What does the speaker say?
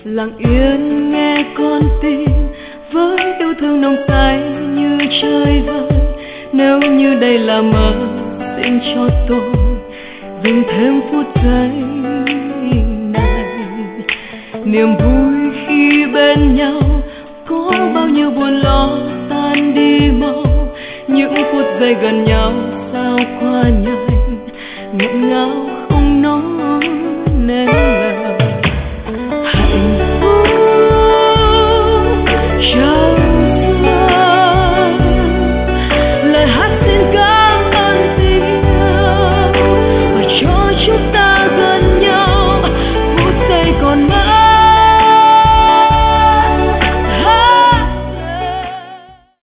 lặng yên nghe con tim với yêu thương nồng say như chơi vơi. Nếu như đây là mơ, xin cho tôi dừng thêm phút giây này. Niềm vui khi bên nhau có bao nhiêu buồn lo tan đi mau. Những phút giây gần nhau sao qua nhanh, nghẹn ngào